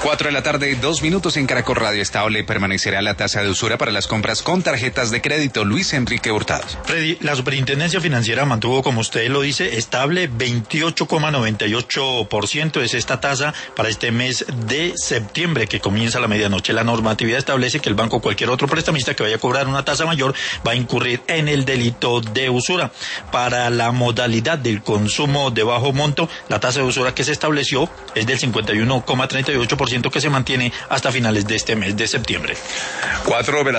4 de la tarde, 2 minutos en Caracol Radio. Estable permanecerá la tasa de usura para las compras con tarjetas de crédito. Luis Enrique Hurtado. Freddy, la Superintendencia Financiera mantuvo, como usted lo dice, estable 28,98%. Es esta tasa para este mes de septiembre que comienza a la medianoche. La normatividad establece que el banco o cualquier otro prestamista que vaya a cobrar una tasa mayor va a incurrir en el delito de usura. Para la modalidad del consumo de bajo monto, la tasa de usura que se estableció es del 51,38% que se mantiene hasta finales de este mes de septiembre. 4 de la